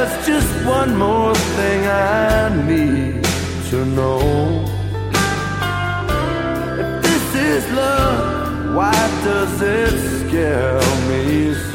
there's just one more thing I need to know. If this is love, why does it scare me